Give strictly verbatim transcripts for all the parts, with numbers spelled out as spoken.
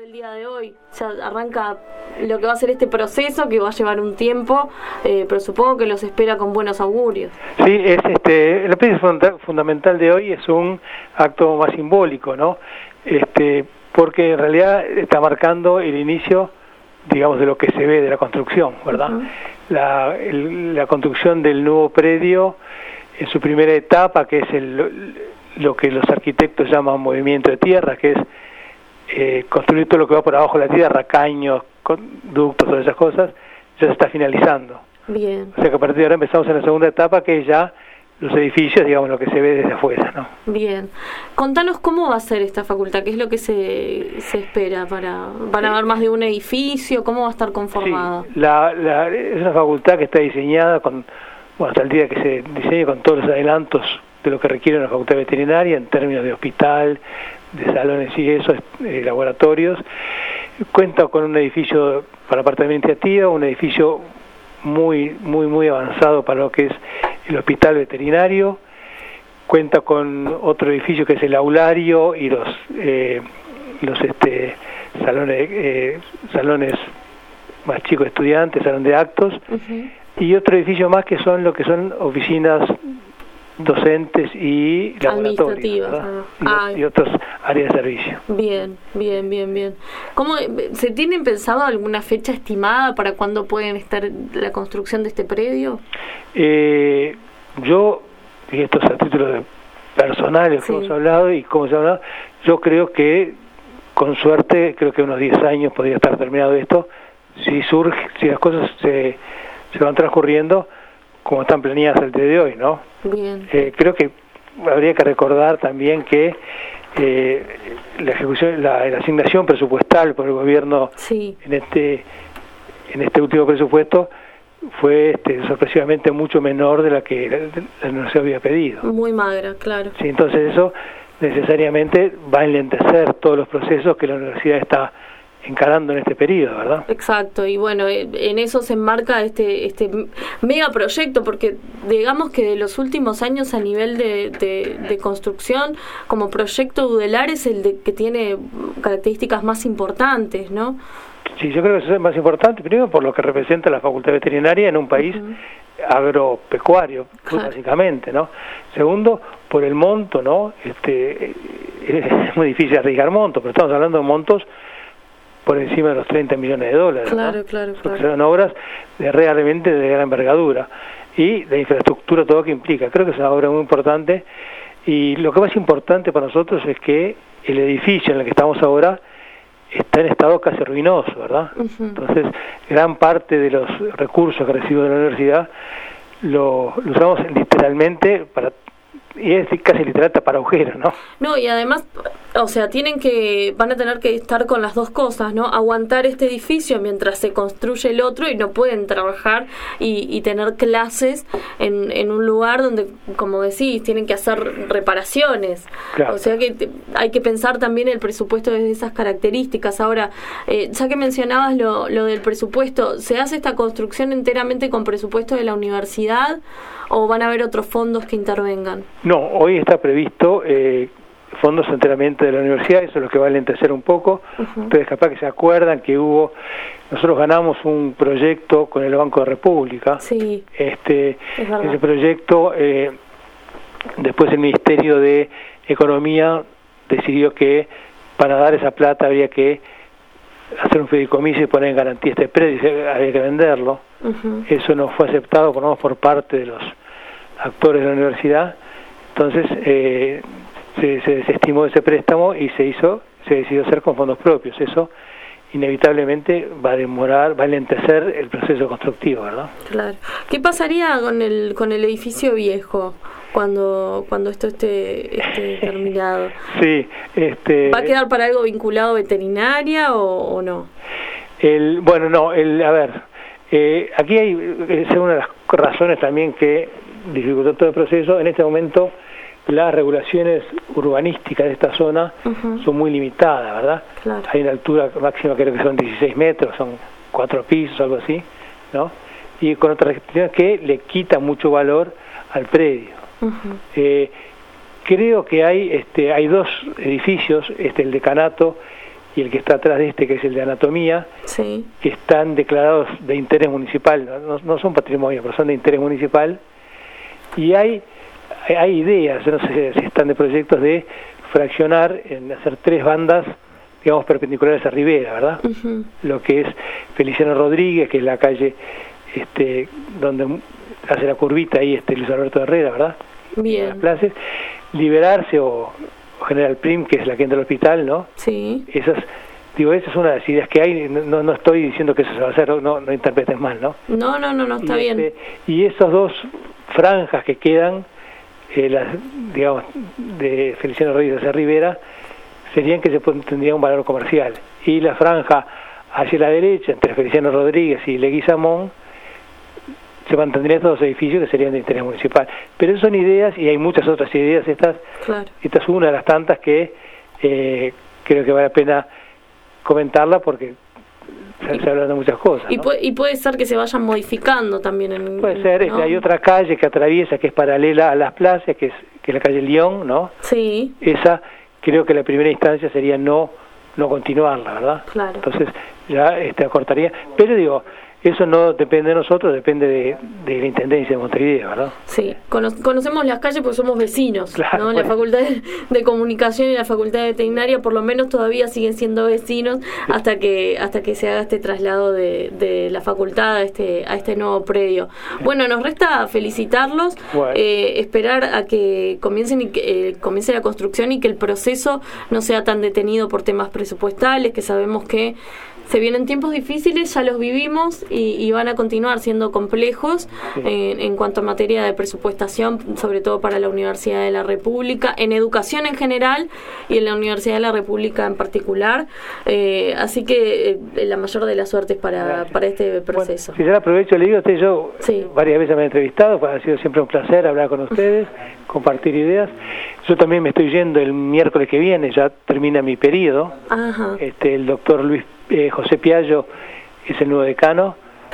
el día de hoy. Ya arranca lo que va a ser este proceso, que va a llevar un tiempo, eh, pero supongo que los espera con buenos augurios. Sí, es este, el aspecto fundamental de hoy es un acto más simbólico, ¿no? Este, porque en realidad está marcando el inicio, digamos, de lo que se ve de la construcción, ¿verdad? Uh-huh. La, el, la construcción del nuevo predio en su primera etapa, que es el, lo que los arquitectos llaman movimiento de tierra, que es eh, construir todo lo que va por abajo de la tierra, caños, conductos, todas esas cosas, ya se está finalizando. Bien. O sea que a partir de ahora empezamos en la segunda etapa, que es ya los edificios, digamos, lo que se ve desde afuera, ¿no? Bien. Contanos cómo va a ser esta facultad, qué es lo que se, se espera para... ¿Van a haber más de un edificio? ¿Cómo va a estar conformada? Sí, la, la, es una facultad que está diseñada con, bueno, hasta el día que se diseñe con todos los adelantos de lo que requiere una facultad veterinaria en términos de hospital, de salones y eso, eh, laboratorios. Cuenta con un edificio para parte administrativa, un edificio muy, muy, muy avanzado para lo que es el hospital veterinario. Cuenta con otro edificio que es el aulario y los eh, los este salones eh, salones más chicos de estudiantes, salón de actos. Uh-huh. Y otro edificio más que son lo que son oficinas docentes y laboratorios, ah. y, y otras áreas de servicio. Bien, bien, bien, bien. ¿Cómo se tienen pensado alguna fecha estimada para cuándo pueden estar la construcción de este predio? Eh, yo, y estos a títulos personales sí. que hemos hablado y cómo se ha hablado, yo creo que con suerte, creo que unos diez años podría estar terminado esto, si surge, si las cosas se, se van transcurriendo como están planeadas el día de hoy, ¿no? Bien. Eh, creo que habría que recordar también que eh, la ejecución, la, la asignación presupuestal por el gobierno sí. en este en este último presupuesto fue este, sorpresivamente mucho menor de la que la, la universidad había pedido. Muy magra, claro. Sí, entonces eso necesariamente va a enlentecer todos los procesos que la universidad está encarando en este periodo, ¿verdad? Exacto, y bueno, en eso se enmarca este este mega proyecto, porque digamos que de los últimos años a nivel de, de, de construcción, como proyecto Udelar es el de que tiene características más importantes, ¿no? Sí, yo creo que eso es más importante, primero por lo que representa la facultad veterinaria en un país uh-huh. agropecuario, claro. básicamente, ¿no? Segundo, por el monto, ¿no? Este es muy difícil arriesgar montos, pero estamos hablando de montos por encima de los treinta millones de dólares, claro, ¿no? claro, claro. Son obras de realmente de gran envergadura y de infraestructura, todo lo que implica. Creo que es una obra muy importante y lo que más importante para nosotros es que el edificio en el que estamos ahora está en estado casi ruinoso, ¿verdad? Uh-huh. Entonces, gran parte de los recursos que recibo de la universidad lo, lo usamos literalmente para... y es casi literal tapar agujeros, ¿no? No, y además, o sea, tienen que, van a tener que estar con las dos cosas, ¿no? Aguantar este edificio mientras se construye el otro y no pueden trabajar y, y tener clases en, en un lugar donde, como decís, tienen que hacer reparaciones. Claro. O sea que te, hay que pensar también el presupuesto desde esas características. Ahora, eh, ya que mencionabas lo, lo del presupuesto, ¿se hace esta construcción enteramente con presupuesto de la universidad o van a haber otros fondos que intervengan? No, hoy está previsto eh, fondos enteramente de la universidad, eso es lo que va a enlentecer un poco. Uh-huh. Ustedes capaz que se acuerdan que hubo, nosotros ganamos un proyecto con el Banco de República. Sí, este, ese proyecto, eh, después el Ministerio de Economía decidió que para dar esa plata habría que hacer un fideicomiso y poner en garantía este predio, había que venderlo. Uh-huh. Eso no fue aceptado por, no, por parte de los actores de la universidad. Entonces eh, se, se desestimó ese préstamo y se hizo, se decidió hacer con fondos propios. Eso inevitablemente va a demorar, va a enlentecer el proceso constructivo, ¿verdad? Claro. ¿Qué pasaría con el con el edificio viejo cuando cuando esto esté, esté terminado? Sí, este. ¿Va a quedar para algo vinculado a veterinaria o, o no? El bueno, no, el a ver, eh, aquí hay es una de las razones también que dificultó todo el proceso. En este momento las regulaciones urbanísticas de esta zona uh-huh. son muy limitadas, ¿verdad? Claro. Hay una altura máxima, creo que son dieciséis metros, son cuatro pisos, algo así, ¿no? Y con otras restricciones que le quitan mucho valor al predio. Uh-huh. Eh, creo que hay este hay dos edificios, este el decanato y el que está atrás de este, que es el de anatomía, sí. que están declarados de interés municipal, no, no son patrimonio, pero son de interés municipal, y hay, hay ideas, no sé si están de proyectos de fraccionar, en hacer tres bandas, digamos, perpendiculares a Rivera, ¿verdad? Uh-huh. Lo que es Feliciano Rodríguez, que es la calle este donde hace la curvita ahí este Luis Alberto Herrera, ¿verdad? Bien. Las plazas, Liberarse o, o General Prim, que es la que entra al hospital, ¿no? Sí. Esas, digo, esa es una de las ideas que hay, no, no estoy diciendo que eso se va a hacer, no, no interpretes mal, ¿no? No, no, no, no, está y, bien. Este, y esas dos franjas que quedan, eh, las, digamos, de Feliciano Rodríguez hacia Rivera, serían que se tendría un valor comercial. Y la franja hacia la derecha, entre Feliciano Rodríguez y Leguizamón, se mantendrían estos dos edificios que serían de interés municipal. Pero esas son ideas, y hay muchas otras ideas. Estas, claro. Esta es una de las tantas que eh, creo que vale la pena comentarla, porque se, se hablan de muchas cosas, y, ¿no? puede, y puede ser que se vayan modificando también. En, puede ser, ¿no? este, hay otra calle que atraviesa, que es paralela a las plazas, que es, que es la calle León, ¿no? Sí. Esa, creo que la primera instancia sería no no continuarla, ¿verdad? Claro. Entonces ya este, acortaría. Pero digo, eso no depende de nosotros, depende de, de la Intendencia de Montevideo, ¿verdad? Sí, Cono- conocemos las calles porque somos vecinos, claro, ¿no? bueno. La Facultad de, de Comunicación y la Facultad de Veterinaria por lo menos todavía siguen siendo vecinos sí. hasta que hasta que se haga este traslado de, de la facultad a este a este nuevo predio. Sí. Bueno, nos resta felicitarlos, bueno. eh, esperar a que comiencen y que, eh, comience la construcción y que el proceso no sea tan detenido por temas presupuestales, que sabemos que se vienen tiempos difíciles, ya los vivimos y, y van a continuar siendo complejos sí. en, en cuanto a materia de presupuestación, sobre todo para la Universidad de la República, en educación en general y en la Universidad de la República en particular. Eh, así que eh, la mayor de las suertes para, para este proceso. Bueno, si ya aprovecho, le digo a usted, yo sí. varias veces me he entrevistado, ha sido siempre un placer hablar con ustedes, compartir ideas. Yo también me estoy yendo el miércoles que viene, ya termina mi periodo. Ajá. Este, el doctor Luis Eh, José Piaggio es el nuevo decano,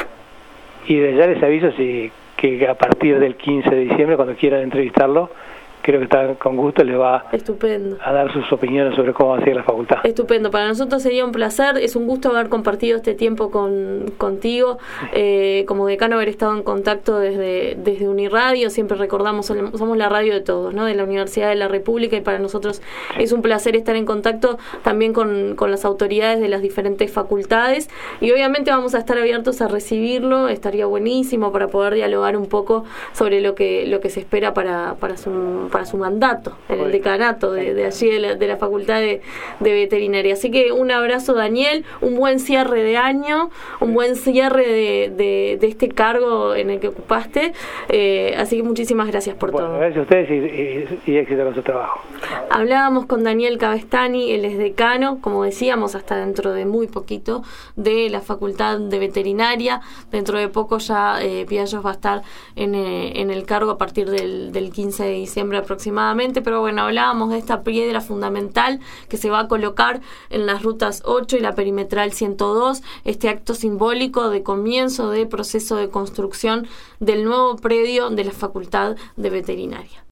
y de ya les aviso si, que a partir del quince de diciembre, cuando quieran entrevistarlo, creo que está con gusto, le va Estupendo. a dar sus opiniones sobre cómo va a ser la facultad. Estupendo, para nosotros sería un placer, es un gusto haber compartido este tiempo con contigo, eh, como decano haber estado en contacto desde, desde Uniradio, siempre recordamos, somos la radio de todos, ¿no? De la Universidad de la República, y para nosotros es un placer estar en contacto también con, con las autoridades de las diferentes facultades, y obviamente vamos a estar abiertos a recibirlo, estaría buenísimo para poder dialogar un poco sobre lo que, lo que se espera para, para su para su mandato en el decanato de, de allí de la, de la Facultad de, de Veterinaria. Así que un abrazo, Daniel, un buen cierre de año, un buen cierre de, de, de este cargo en el que ocupaste, eh, así que muchísimas gracias por bueno, todo. Gracias a ustedes y, y, y éxito con su trabajo. Hablábamos con Daniel Cavestani, él es decano, como decíamos, hasta dentro de muy poquito, de la Facultad de Veterinaria. Dentro de poco ya eh, Piaggio va a estar en, eh, en el cargo a partir del, del quince de diciembre aproximadamente, pero bueno, hablábamos de esta piedra fundamental que se va a colocar en las rutas ocho y la perimetral ciento dos, este acto simbólico de comienzo de proceso de construcción del nuevo predio de la Facultad de Veterinaria.